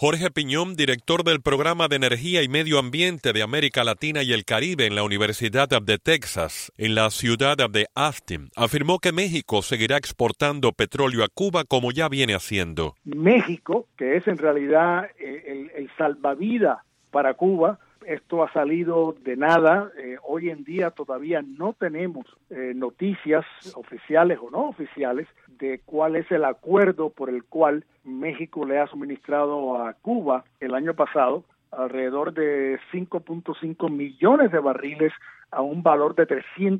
Jorge Piñón, director del Programa de Energía y Medio Ambiente de América Latina y el Caribe en la Universidad de Texas, en la ciudad de Austin, afirmó que México seguirá exportando petróleo a Cuba como ya viene haciendo. México, que es en realidad el salvavidas para Cuba, esto ha salido de nada. Hoy en día todavía no tenemos noticias oficiales o no oficiales de cuál es el acuerdo por el cual México le ha suministrado a Cuba el año pasado alrededor de 5.5 millones de barriles a un valor de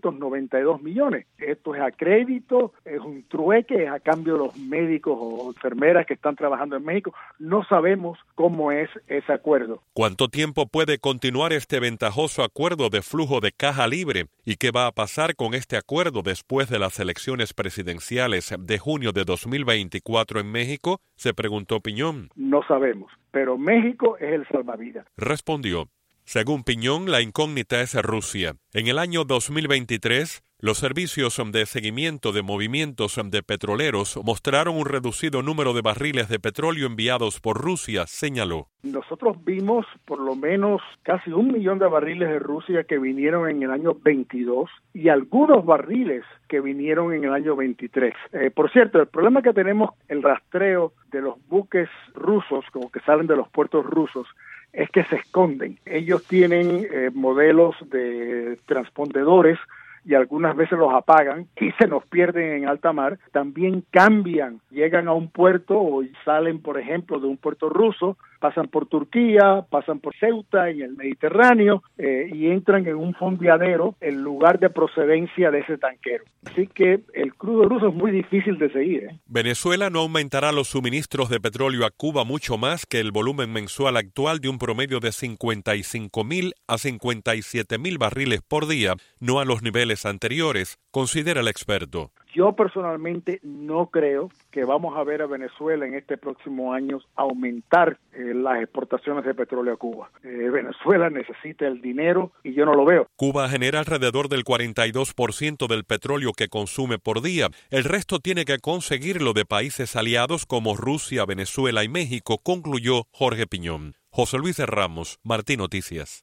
392 millones. Esto es a crédito, es un trueque, es a cambio de los médicos o enfermeras que están trabajando en México. No sabemos cómo es ese acuerdo. ¿Cuánto tiempo puede continuar este ventajoso acuerdo de flujo de caja libre? ¿Y qué va a pasar con este acuerdo después de las elecciones presidenciales de junio de 2024 en México? Se preguntó Piñón. No sabemos, pero México es el salvavidas. Respondió. Según Piñón, la incógnita es Rusia. En el año 2023, los servicios de seguimiento de movimientos de petroleros mostraron un reducido número de barriles de petróleo enviados por Rusia, señaló. Nosotros vimos por lo menos casi 1 millón de barriles de Rusia que vinieron en el año 22 y algunos barriles que vinieron en el año 23. Por cierto, el problema que tenemos, el rastreo de los buques rusos, como que salen de los puertos rusos, es que se esconden. Ellos tienen modelos de transpondedores y algunas veces los apagan y se nos pierden en alta mar. También cambian, llegan a un puerto o salen, por ejemplo, de un puerto ruso, pasan por Turquía, pasan por Ceuta en el Mediterráneo y entran en un fondeadero en lugar de procedencia de ese tanquero. Así que el crudo ruso es muy difícil de seguir. Venezuela no aumentará los suministros de petróleo a Cuba mucho más que el volumen mensual actual de un promedio de 55.000 a 57.000 barriles por día, no a los niveles anteriores, considera el experto. Yo personalmente no creo que vamos a ver a Venezuela en este próximo año aumentar las exportaciones de petróleo a Cuba. Venezuela necesita el dinero y yo no lo veo. Cuba genera alrededor del 42% del petróleo que consume por día. El resto tiene que conseguirlo de países aliados como Rusia, Venezuela y México, concluyó Jorge Piñón. José Luis Ramos, Martín Noticias.